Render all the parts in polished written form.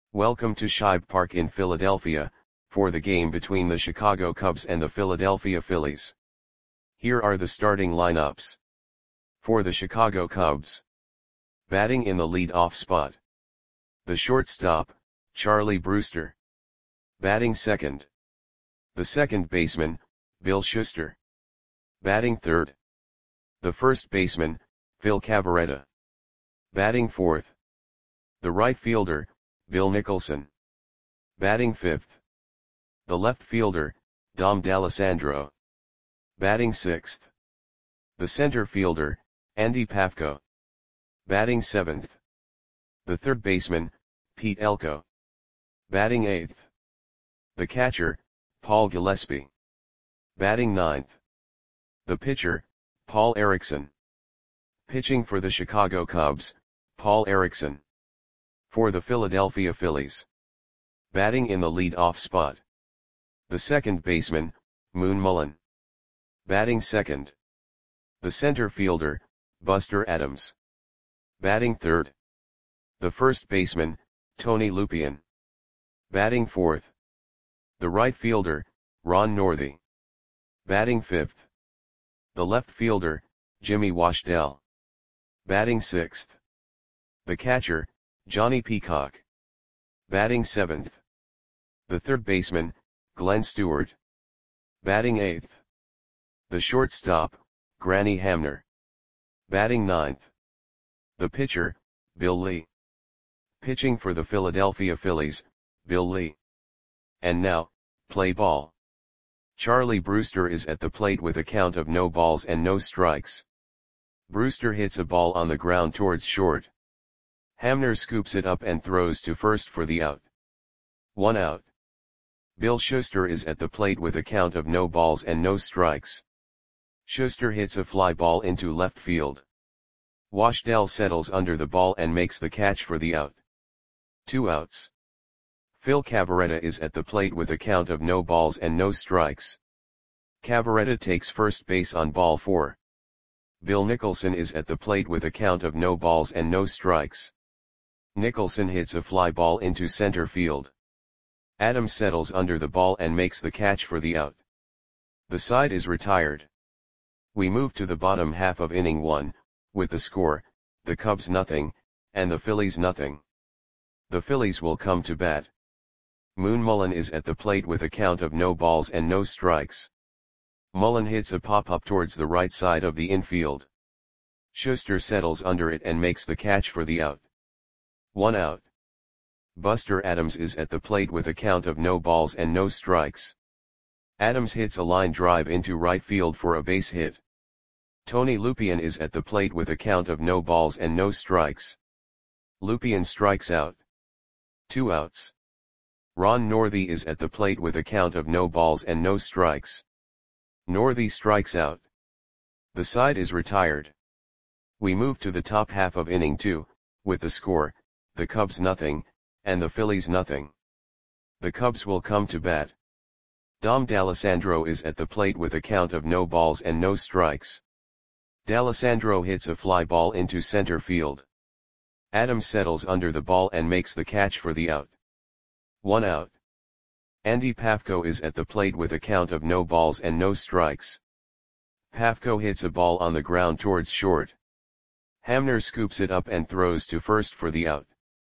Welcome to Shibe Park in Philadelphia, for the game between the Chicago Cubs and the Philadelphia Phillies. Here are the starting lineups. For the Chicago Cubs. Batting in the lead-off spot. The shortstop, Charlie Brewster. Batting second. The second baseman, Bill Schuster. Batting third. The first baseman, Phil Cavarretta. Batting fourth. The right fielder, Bill Nicholson. Batting fifth. The left fielder, Dom D'Alessandro. Batting sixth. The center fielder, Andy Pafko. Batting seventh. The third baseman, Pete Elko. Batting eighth. The catcher, Paul Gillespie. Batting ninth. The pitcher, Paul Erickson. Pitching for the Chicago Cubs, Paul Erickson. For the Philadelphia Phillies. Batting in the lead-off spot. The second baseman, Moon Mullin. Batting second. The center fielder, Buster Adams. Batting third. The first baseman, Tony Lupien. Batting fourth. The right fielder, Ron Northey. Batting fifth. The left fielder, Jimmy Washdell. Batting sixth. The catcher, Johnny Peacock. Batting seventh. The third baseman, Glenn Stewart. Batting eighth. The shortstop, Granny Hamner. Batting ninth. The pitcher, Bill Lee. Pitching for the Philadelphia Phillies, Bill Lee. And now, play ball. Charlie Brewster is at the plate with a count of no balls and no strikes. Brewster hits a ball on the ground towards short. Hamner scoops it up and throws to first for the out. 1 out. Bill Schuster is at the plate with a count of no balls and no strikes. Schuster hits a fly ball into left field. Washdell settles under the ball and makes the catch for the out. 2 outs. Phil Cavarretta is at the plate with a count of no balls and no strikes. Cavarretta takes first base on ball 4. Bill Nicholson is at the plate with a count of no balls and no strikes. Nicholson hits a fly ball into center field. Adams settles under the ball and makes the catch for the out. The side is retired. We move to the bottom half of inning 1, with the score, the Cubs nothing, and the Phillies nothing. The Phillies will come to bat. Moon Mullin is at the plate with a count of no balls and no strikes. Mullin hits a pop-up towards the right side of the infield. Schuster settles under it and makes the catch for the out. 1 out. Buster Adams is at the plate with a count of no balls and no strikes. Adams hits a line drive into right field for a base hit. Tony Lupien is at the plate with a count of no balls and no strikes. Lupien strikes out. 2 outs. Ron Northey is at the plate with a count of no balls and no strikes. Northey strikes out. The side is retired. We move to the top half of inning 2, with the score, the Cubs nothing, and the Phillies nothing. The Cubs will come to bat. Dom D'Alessandro is at the plate with a count of no balls and no strikes. D'Alessandro hits a fly ball into center field. Adams settles under the ball and makes the catch for the out. 1 out. Andy Pafko is at the plate with a count of no balls and no strikes. Pafko hits a ball on the ground towards short. Hamner scoops it up and throws to first for the out.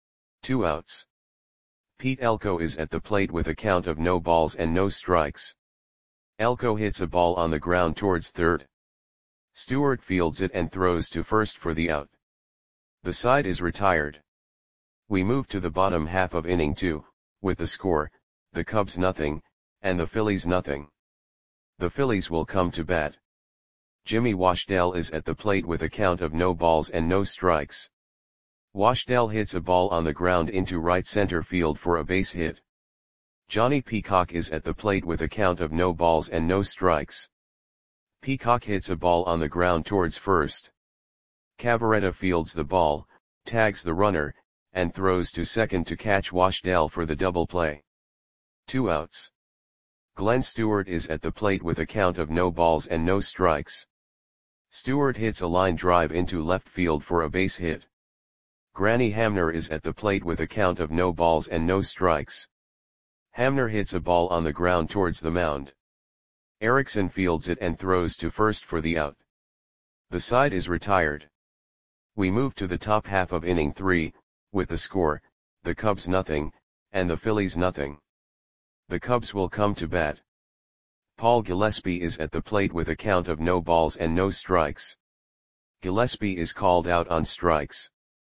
2 outs. Pete Elko is at the plate with a count of no balls and no strikes. Elko hits a ball on the ground towards third. Stewart fields it and throws to first for the out. The side is retired. We move to the bottom half of inning 2, with the score, the Cubs nothing, and the Phillies nothing. The Phillies will come to bat. Jimmy Washdell is at the plate with a count of no balls and no strikes. Washdell hits a ball on the ground into right center field for a base hit. Johnny Peacock is at the plate with a count of no balls and no strikes. Peacock hits a ball on the ground towards first. Cavarretta fields the ball, tags the runner, and throws to second to catch Washdell for the double play. 2 outs. Glenn Stewart is at the plate with a count of no balls and no strikes. Stewart hits a line drive into left field for a base hit. Granny Hamner is at the plate with a count of no balls and no strikes. Hamner hits a ball on the ground towards the mound. Erickson fields it and throws to first for the out. The side is retired. We move to the top half of inning 3, with the score, the Cubs nothing, and the Phillies nothing. The Cubs will come to bat. Paul Gillespie is at the plate with a count of no balls and no strikes. Gillespie is called out on strikes.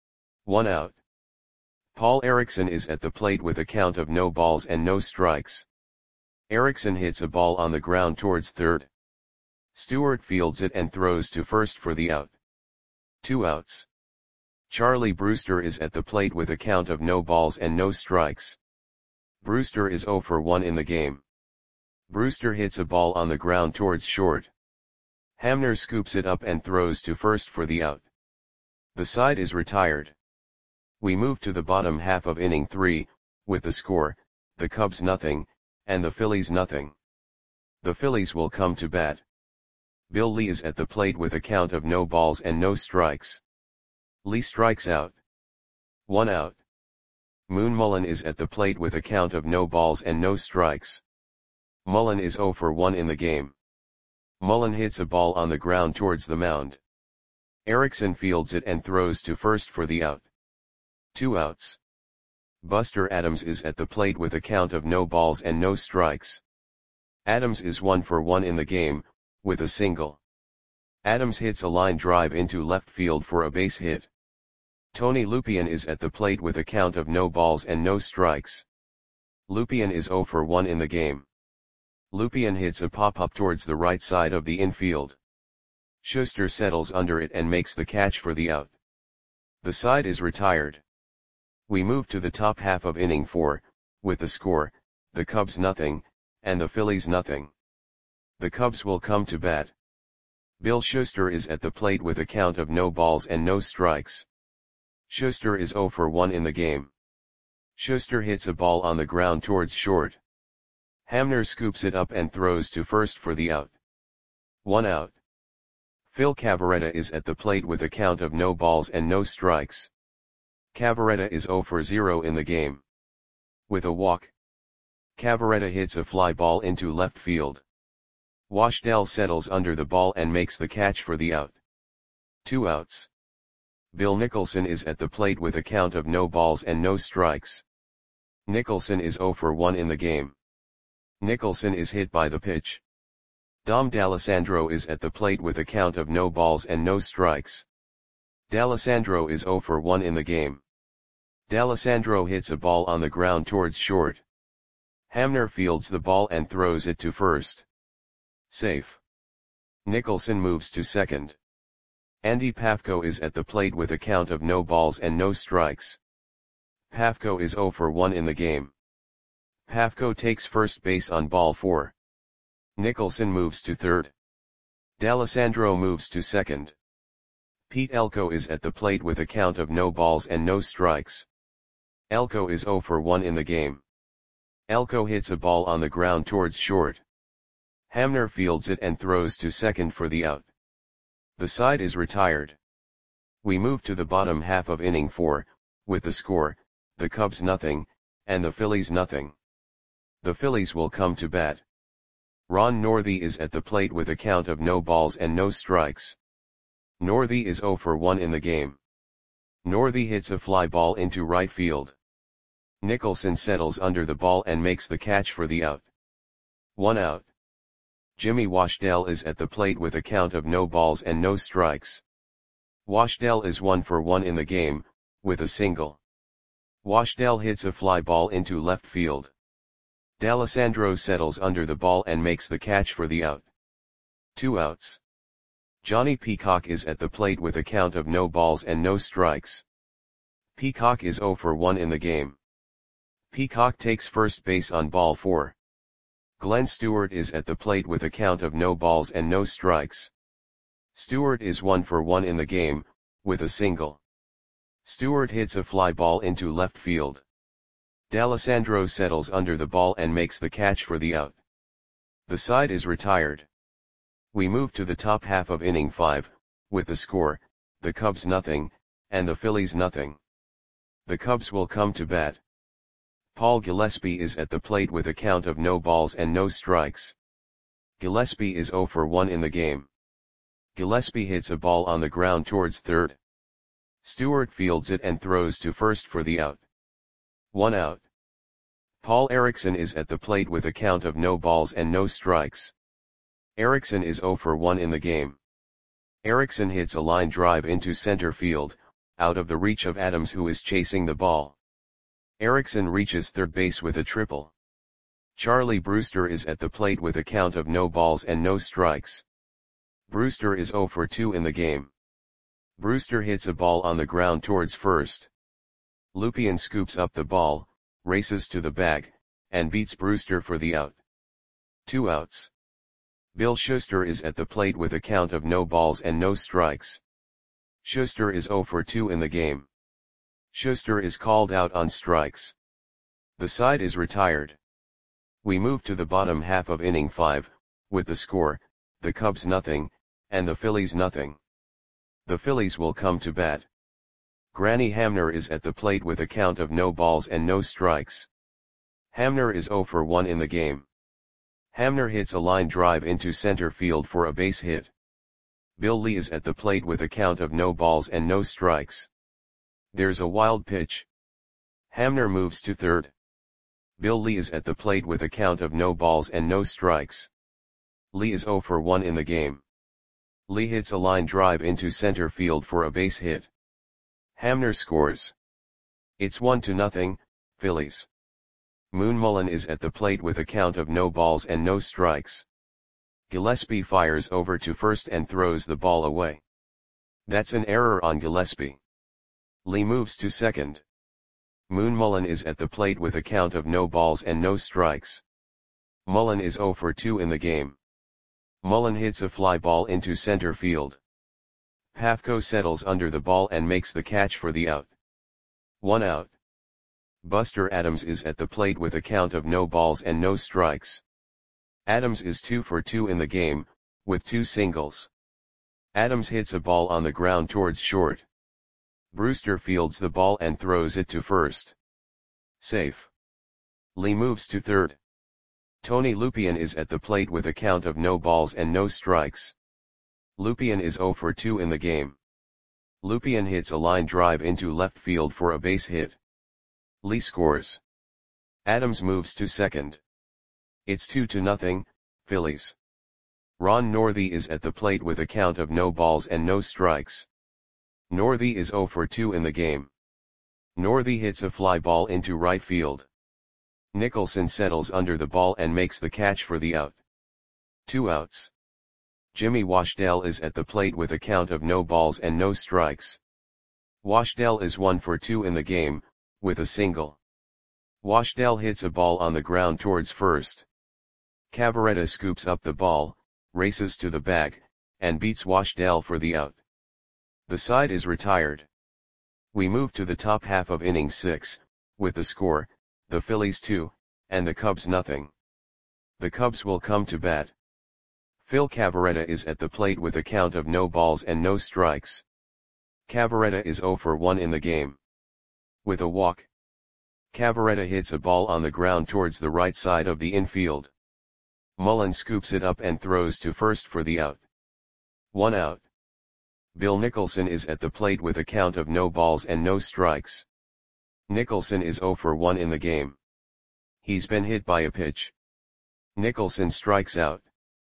1 out. Paul Erickson is at the plate with a count of no balls and no strikes. Erickson hits a ball on the ground towards third. Stewart fields it and throws to first for the out. 2 outs. Charlie Brewster is at the plate with a count of no balls and no strikes. Brewster is 0 for 1 in the game. Brewster hits a ball on the ground towards short. Hamner scoops it up and throws to first for the out. The side is retired. We move to the bottom half of inning 3, with the score, the Cubs nothing, and the Phillies nothing. The Phillies will come to bat. Bill Lee is at the plate with a count of no balls and no strikes. Lee strikes out. 1 out. Moon Mullen is at the plate with a count of no balls and no strikes. Mullen is 0 for 1 in the game. Mullen hits a ball on the ground towards the mound. Erickson fields it and throws to first for the out. 2 outs. Buster Adams is at the plate with a count of no balls and no strikes. Adams is 1 for 1 in the game, with a single. Adams hits a line drive into left field for a base hit. Tony Lupien is at the plate with a count of no balls and no strikes. Lupien is 0 for 1 in the game. Lupien hits a pop-up towards the right side of the infield. Schuster settles under it and makes the catch for the out. The side is retired. We move to the top half of inning 4, with the score, the Cubs nothing, and the Phillies nothing. The Cubs will come to bat. Bill Schuster is at the plate with a count of no balls and no strikes. Schuster is 0 for 1 in the game. Schuster hits a ball on the ground towards short. Hamner scoops it up and throws to first for the out. 1 out. Phil Cavarretta is at the plate with a count of no balls and no strikes. Cavarretta is 0 for 0 in the game. With a walk, Cavarretta hits a fly ball into left field. Washdell settles under the ball and makes the catch for the out. 2 outs. Bill Nicholson is at the plate with a count of no balls and no strikes. Nicholson is 0 for 1 in the game. Nicholson is hit by the pitch. Dom D'Alessandro is at the plate with a count of no balls and no strikes. D'Alessandro is 0 for 1 in the game. D'Alessandro hits a ball on the ground towards short. Hamner fields the ball and throws it to first. Safe. Nicholson moves to second. Andy Pafko is at the plate with a count of no balls and no strikes. Pafko is 0 for 1 in the game. Pafko takes first base on ball 4. Nicholson moves to third. D'Alessandro moves to second. Pete Elko is at the plate with a count of no balls and no strikes. Elko is 0 for 1 in the game. Elko hits a ball on the ground towards short. Hamner fields it and throws to second for the out. The side is retired. We move to the bottom half of inning 4, with the score, the Cubs nothing, and the Phillies nothing. The Phillies will come to bat. Ron Northey is at the plate with a count of no balls and no strikes. Northey is 0 for 1 in the game. Northey hits a fly ball into right field. Nicholson settles under the ball and makes the catch for the out. 1 out. Jimmy Washdell is at the plate with a count of no balls and no strikes. Washdell is 1 for 1 in the game, with a single. Washdell hits a fly ball into left field. D'Alessandro settles under the ball and makes the catch for the out. 2 outs. Johnny Peacock is at the plate with a count of no balls and no strikes. Peacock is 0 for 1 in the game. Peacock takes first base on ball 4. Glenn Stewart is at the plate with a count of no balls and no strikes. Stewart is 1 for 1 in the game, with a single. Stewart hits a fly ball into left field. D'Alessandro settles under the ball and makes the catch for the out. The side is retired. We move to the top half of inning 5, with the score, the Cubs nothing, and the Phillies nothing. The Cubs will come to bat. Paul Gillespie is at the plate with a count of no balls and no strikes. Gillespie is 0 for 1 in the game. Gillespie hits a ball on the ground towards third. Stewart fields it and throws to first for the out. 1 out. Paul Erickson is at the plate with a count of no balls and no strikes. Erickson is 0 for 1 in the game. Erickson hits a line drive into center field, out of the reach of Adams, who is chasing the ball. Erickson reaches third base with a triple. Charlie Brewster is at the plate with a count of no balls and no strikes. Brewster is 0 for 2 in the game. Brewster hits a ball on the ground towards first. Lupien scoops up the ball, races to the bag, and beats Brewster for the out. 2 outs. Bill Schuster is at the plate with a count of no balls and no strikes. Schuster is 0 for 2 in the game. Schuster is called out on strikes. The side is retired. We move to the bottom half of inning 5, with the score, the Cubs nothing, and the Phillies nothing. The Phillies will come to bat. Granny Hamner is at the plate with a count of no balls and no strikes. Hamner is 0 for 1 in the game. Hamner hits a line drive into center field for a base hit. Bill Lee is at the plate with a count of no balls and no strikes. There's a wild pitch. Hamner moves to third. Bill Lee is at the plate with a count of no balls and no strikes. Lee is 0 for 1 in the game. Lee hits a line drive into center field for a base hit. Hamner scores. It's 1-0, Phillies. Moon Mullin is at the plate with a count of no balls and no strikes. Gillespie fires over to first and throws the ball away. That's an error on Gillespie. Lee moves to second. Moon Mullin is at the plate with a count of no balls and no strikes. Mullin is 0 for 2 in the game. Mullin hits a fly ball into center field. Pafko settles under the ball and makes the catch for the out. 1 out. Buster Adams is at the plate with a count of no balls and no strikes. Adams is 2 for 2 in the game, with 2 singles. Adams hits a ball on the ground towards short. Brewster fields the ball and throws it to first. Safe. Lee moves to third. Tony Lupien is at the plate with a count of no balls and no strikes. Lupien is 0 for 2 in the game. Lupien hits a line drive into left field for a base hit. Lee scores. Adams moves to second. It's 2-0, Phillies. Ron Northey is at the plate with a count of no balls and no strikes. Northey is 0 for 2 in the game. Northey hits a fly ball into right field. Nicholson settles under the ball and makes the catch for the out. 2 outs. Jimmy Washdell is at the plate with a count of no balls and no strikes. Washdell is 1 for 2 in the game, with a single. Washdell hits a ball on the ground towards first. Cavaretta scoops up the ball, races to the bag, and beats Washdell for the out. The side is retired. We move to the top half of inning 6, with the score, the Phillies 2, and the Cubs nothing. The Cubs will come to bat. Phil Cavaretta is at the plate with a count of no balls and no strikes. Cavaretta is 0 for 1 in the game. With a walk. Cavaretta hits a ball on the ground towards the right side of the infield. Mullin scoops it up and throws to first for the out. 1 out. Bill Nicholson is at the plate with a count of no balls and no strikes. Nicholson is 0 for 1 in the game. He's been hit by a pitch. Nicholson strikes out.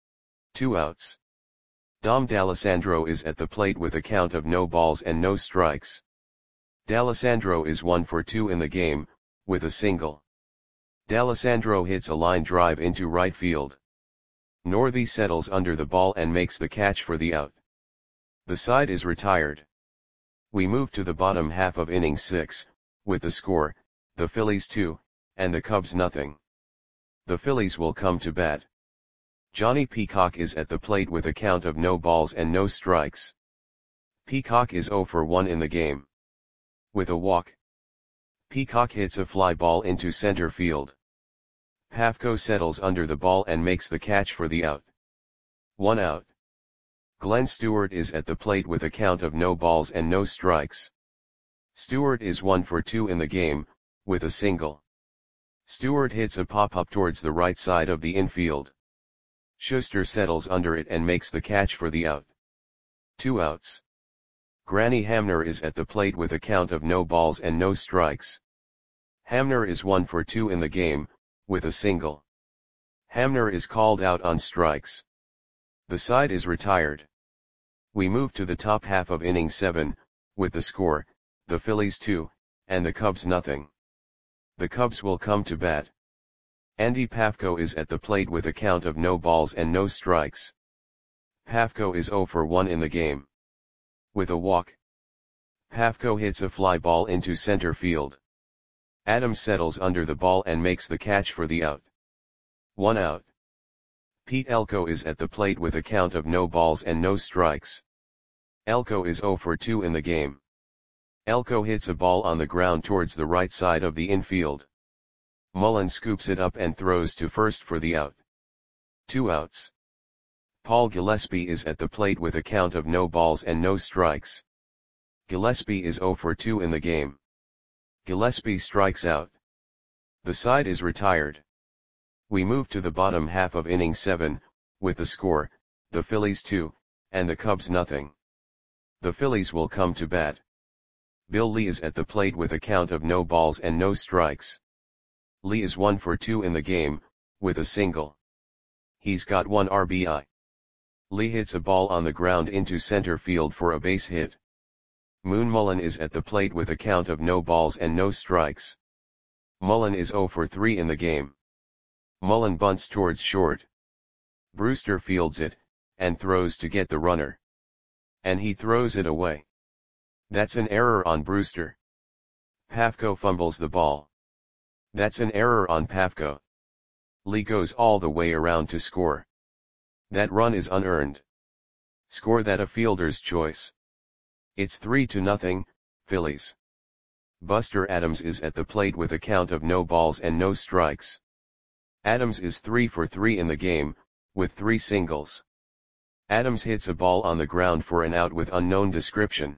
2 outs. Dom D'Alessandro is at the plate with a count of no balls and no strikes. D'Alessandro is 1 for 2 in the game, with a single. D'Alessandro hits a line drive into right field. Northey settles under the ball and makes the catch for the out. The side is retired. We move to the bottom half of inning 6, with the score, the Phillies 2, and the Cubs nothing. The Phillies will come to bat. Johnny Peacock is at the plate with a count of no balls and no strikes. Peacock is 0 for 1 in the game. With a walk. Peacock hits a fly ball into center field. Pafko settles under the ball and makes the catch for the out. 1 out. Glenn Stewart is at the plate with a count of no balls and no strikes. Stewart is 1 for 2 in the game, with a single. Stewart hits a pop-up towards the right side of the infield. Schuster settles under it and makes the catch for the out. 2 outs. Granny Hamner is at the plate with a count of no balls and no strikes. Hamner is 1 for 2 in the game, with a single. Hamner is called out on strikes. The side is retired. We move to the top half of inning 7, with the score, the Phillies 2, and the Cubs nothing. The Cubs will come to bat. Andy Pafko is at the plate with a count of no balls and no strikes. Pafko is 0 for 1 in the game. With a walk. Pafko hits a fly ball into center field. Adams settles under the ball and makes the catch for the out. 1 out. Pete Elko is at the plate with a count of no balls and no strikes. Elko is 0 for 2 in the game. Elko hits a ball on the ground towards the right side of the infield. Mullen scoops it up and throws to first for the out. 2 outs. Paul Gillespie is at the plate with a count of no balls and no strikes. Gillespie is 0 for 2 in the game. Gillespie strikes out. The side is retired. We move to the bottom half of inning 7, with the score, the Phillies 2, and the Cubs nothing. The Phillies will come to bat. Bill Lee is at the plate with a count of no balls and no strikes. Lee is 1 for 2 in the game, with a single. He's got 1 RBI. Lee hits a ball on the ground into center field for a base hit. Moon Mullen is at the plate with a count of no balls and no strikes. Mullen is 0 for 3 in the game. Mullen bunts towards short. Brewster fields it, and throws to get the runner. And he throws it away. That's an error on Brewster. Pafko fumbles the ball. That's an error on Pafko. Lee goes all the way around to score. That run is unearned. Score that a fielder's choice. It's 3-0, Phillies. Buster Adams is at the plate with a count of no balls and no strikes. Adams is 3 for 3 in the game, with 3 singles. Adams hits a ball on the ground for an out with unknown description.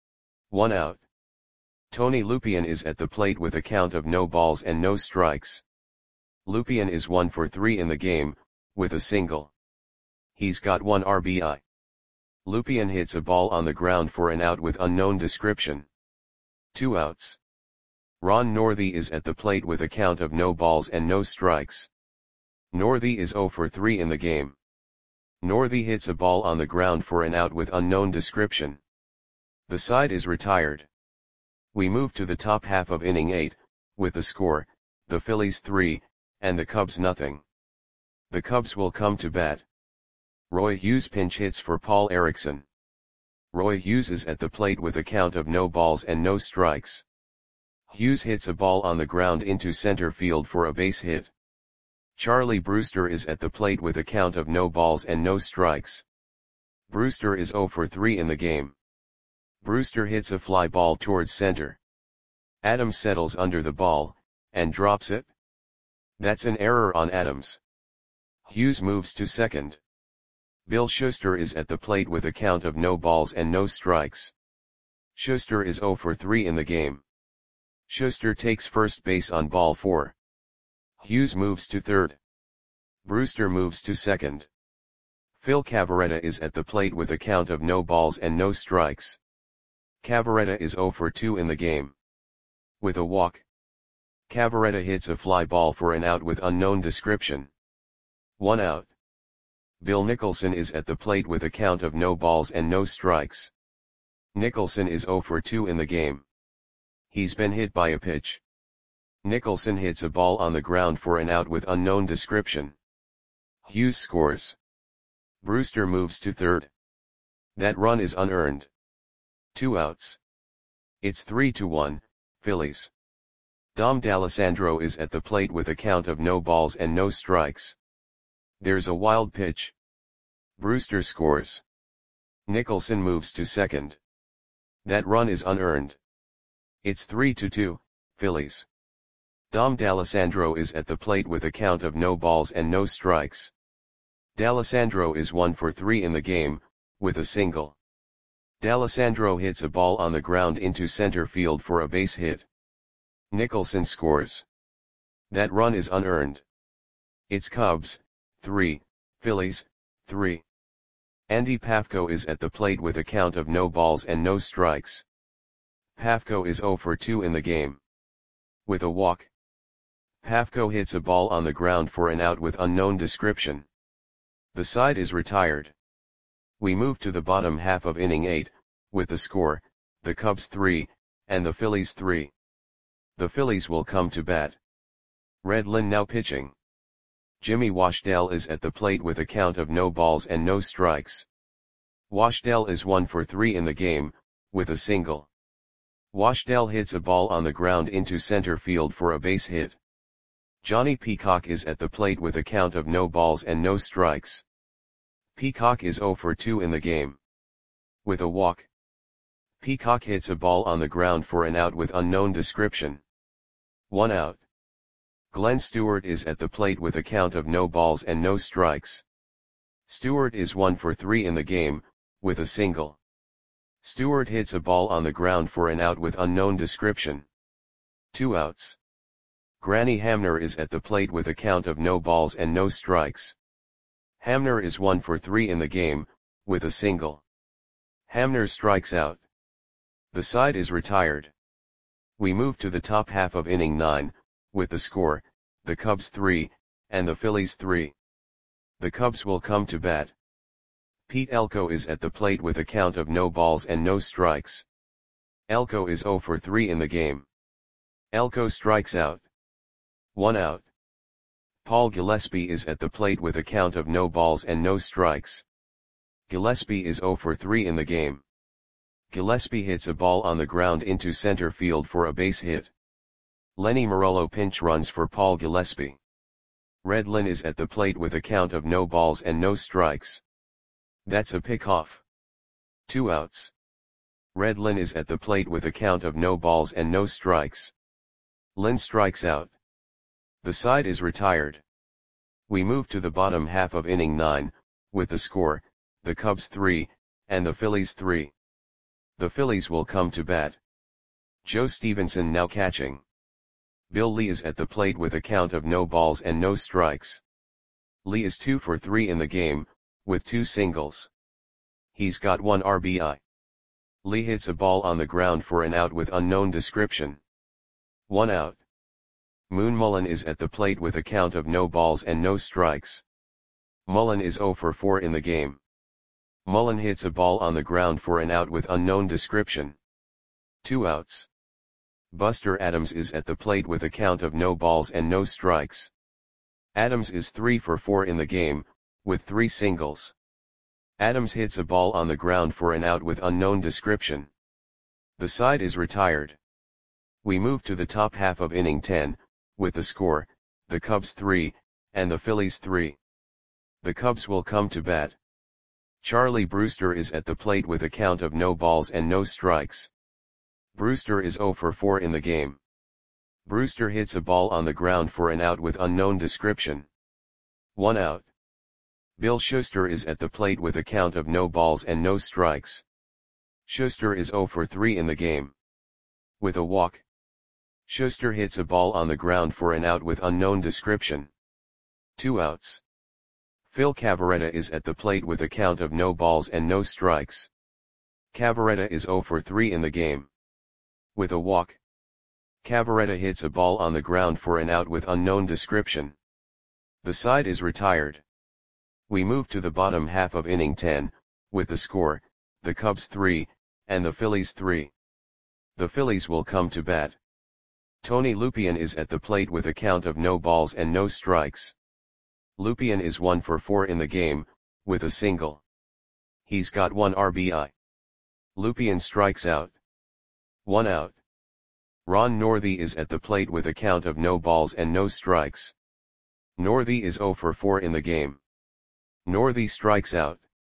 1 out. Tony Lupien is at the plate with a count of no balls and no strikes. Lupien is 1 for 3 in the game, with a single. He's got 1 RBI. Lupien hits a ball on the ground for an out with unknown description. 2 outs. Ron Northey is at the plate with a count of no balls and no strikes. Northey is 0 for 3 in the game. Northey hits a ball on the ground for an out with unknown description. The side is retired. We move to the top half of inning 8, with the score, the Phillies 3, and the Cubs nothing. The Cubs will come to bat. Roy Hughes pinch hits for Paul Erickson. Roy Hughes is at the plate with a count of no balls and no strikes. Hughes hits a ball on the ground into center field for a base hit. Charlie Brewster is at the plate with a count of no balls and no strikes. Brewster is 0 for 3 in the game. Brewster hits a fly ball towards center. Adams settles under the ball, and drops it. That's an error on Adams. Hughes moves to second. Bill Schuster is at the plate with a count of no balls and no strikes. Schuster is 0 for 3 in the game. Schuster takes first base on ball 4. Hughes moves to third. Brewster moves to second. Phil Cavarretta is at the plate with a count of no balls and no strikes. Cavarretta is 0 for 2 in the game. With a walk. Cavarretta hits a fly ball for an out with unknown description. 1 out. Bill Nicholson is at the plate with a count of no balls and no strikes. Nicholson is 0 for 2 in the game. He's been hit by a pitch. Nicholson hits a ball on the ground for an out with unknown description. Hughes scores. Brewster moves to third. That run is unearned. 2 outs. It's 3-1, Phillies. Dom D'Alessandro is at the plate with a count of no balls and no strikes. There's a wild pitch. Brewster scores. Nicholson moves to second. That run is unearned. It's 3-2, Phillies. Dom D'Alessandro is at the plate with a count of no balls and no strikes. D'Alessandro is 1 for 3 in the game, with a single. D'Alessandro hits a ball on the ground into center field for a base hit. Nicholson scores. That run is unearned. It's Cubs, 3, Phillies, 3. Andy Pafko is at the plate with a count of no balls and no strikes. Pafko is 0 for 2 in the game. With a walk. Pafko hits a ball on the ground for an out with unknown description. The side is retired. We move to the bottom half of inning 8, with the score, the Cubs 3, and the Phillies 3. The Phillies will come to bat. Redlin now pitching. Jimmy Washdell is at the plate with a count of no balls and no strikes. Washdell is 1 for 3 in the game, with a single. Washdell hits a ball on the ground into center field for a base hit. Johnny Peacock is at the plate with a count of no balls and no strikes. Peacock is 0 for 2 in the game. With a walk. Peacock hits a ball on the ground for an out with unknown description. 1 out. Glenn Stewart is at the plate with a count of no balls and no strikes. Stewart is 1 for 3 in the game, with a single. Stewart hits a ball on the ground for an out with unknown description. 2 outs. Granny Hamner is at the plate with a count of no balls and no strikes. Hamner is 1 for 3 in the game, with a single. Hamner strikes out. The side is retired. We move to the top half of inning 9, with the score, the Cubs 3, and the Phillies 3. The Cubs will come to bat. Pete Elko is at the plate with a count of no balls and no strikes. Elko is 0 for 3 in the game. Elko strikes out. 1 out. Paul Gillespie is at the plate with a count of no balls and no strikes. Gillespie is 0 for 3 in the game. Gillespie hits a ball on the ground into center field for a base hit. Lenny Morello pinch runs for Paul Gillespie. Redlin is at the plate with a count of no balls and no strikes. That's a pickoff. 2 outs. Redlin is at the plate with a count of no balls and no strikes. Lynn strikes out. The side is retired. We move to the bottom half of inning 9, with the score, the Cubs 3, and the Phillies 3. The Phillies will come to bat. Joe Stevenson now catching. Bill Lee is at the plate with a count of no balls and no strikes. Lee is 2 for 3 in the game, with 2 singles. He's got 1 RBI. Lee hits a ball on the ground for an out with unknown description. 1 out. Moon Mullen is at the plate with a count of no balls and no strikes. Mullen is 0 for 4 in the game. Mullen hits a ball on the ground for an out with unknown description. 2 outs. Buster Adams is at the plate with a count of no balls and no strikes. Adams is 3 for 4 in the game, with 3 singles. Adams hits a ball on the ground for an out with unknown description. The side is retired. We move to the top half of inning 10, with the score, the Cubs 3, and the Phillies 3. The Cubs will come to bat. Charlie Brewster is at the plate with a count of no balls and no strikes. Brewster is 0 for 4 in the game. Brewster hits a ball on the ground for an out with unknown description. 1 out. Bill Schuster is at the plate with a count of no balls and no strikes. Schuster is 0 for 3 in the game. With a walk. Schuster hits a ball on the ground for an out with unknown description. 2 outs. Phil Cavarretta is at the plate with a count of no balls and no strikes. Cavarretta is 0 for 3 in the game. With a walk. Cavarretta hits a ball on the ground for an out with unknown description. The side is retired. We move to the bottom half of inning 10, with the score, the Cubs 3, and the Phillies 3. The Phillies will come to bat. Tony Lupien is at the plate with a count of no balls and no strikes. Lupien is 1 for 4 in the game, with a single. He's got 1 RBI. Lupien strikes out. 1 out. Ron Northey is at the plate with a count of no balls and no strikes. Northey is 0 for 4 in the game. Northey strikes out.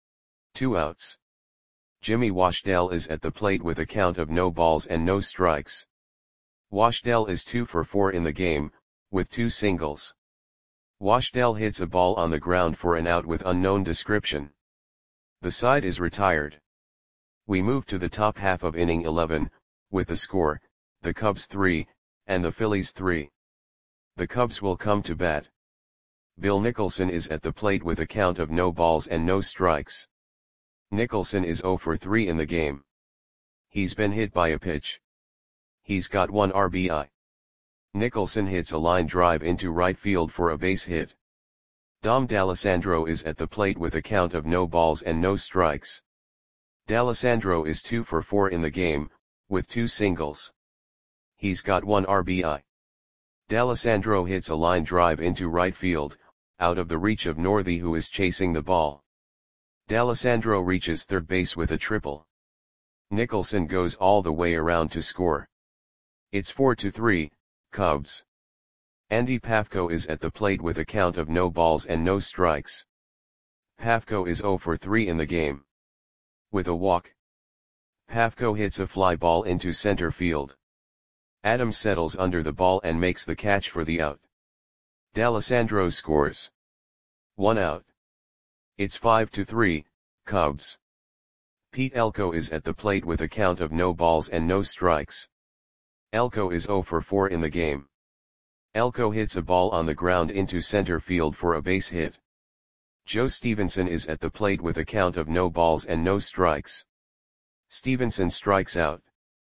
2 outs. Jimmy Washdell is at the plate with a count of no balls and no strikes. Washdell is 2 for 4 in the game, with 2 singles. Washdell hits a ball on the ground for an out with unknown description. The side is retired. We move to the top half of inning 11, with the score, the Cubs 3, and the Phillies 3. The Cubs will come to bat. Bill Nicholson is at the plate with a count of no balls and no strikes. Nicholson is 0 for 3 in the game. He's been hit by a pitch. He's got 1 RBI. Nicholson hits a line drive into right field for a base hit. Dom D'Alessandro is at the plate with a count of no balls and no strikes. D'Alessandro is 2 for 4 in the game, with 2 singles. He's got 1 RBI. D'Alessandro hits a line drive into right field, out of the reach of Northey, who is chasing the ball. D'Alessandro reaches third base with a triple. Nicholson goes all the way around to score. It's 4-3, Cubs. Andy Pafko is at the plate with a count of no balls and no strikes. Pafko is 0 for 3 in the game. With a walk, Pafko hits a fly ball into center field. Adams settles under the ball and makes the catch for the out. D'Alessandro scores. 1 out. It's 5-3, Cubs. Pete Elko is at the plate with a count of no balls and no strikes. Elko is 0 for 4 in the game. Elko hits a ball on the ground into center field for a base hit. Joe Stevenson is at the plate with a count of no balls and no strikes. Stevenson strikes out.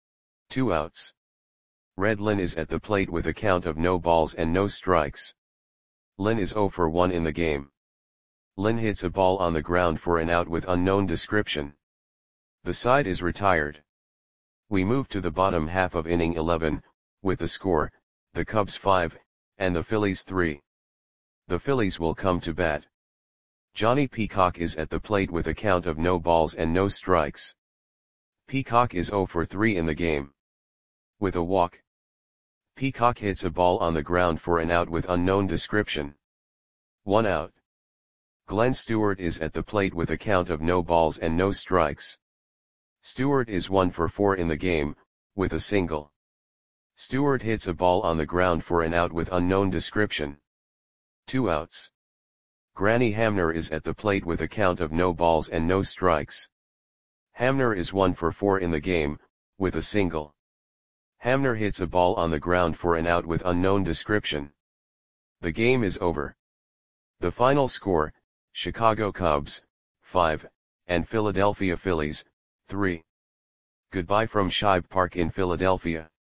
2 outs. Red Lynn is at the plate with a count of no balls and no strikes. Lynn is 0 for 1 in the game. Lynn hits a ball on the ground for an out with unknown description. The side is retired. We move to the bottom half of inning 11, with the score, the Cubs 5, and the Phillies 3. The Phillies will come to bat. Johnny Peacock is at the plate with a count of no balls and no strikes. Peacock is 0 for 3 in the game. With a walk, Peacock hits a ball on the ground for an out with unknown description. 1 out. Glenn Stewart is at the plate with a count of no balls and no strikes. Stewart is 1 for 4 in the game, with a single. Stewart hits a ball on the ground for an out with unknown description. 2 outs. Granny Hamner is at the plate with a count of no balls and no strikes. Hamner is 1 for 4 in the game, with a single. Hamner hits a ball on the ground for an out with unknown description. The game is over. The final score, Chicago Cubs, 5, and Philadelphia Phillies, 3. Goodbye from Shibe Park in Philadelphia.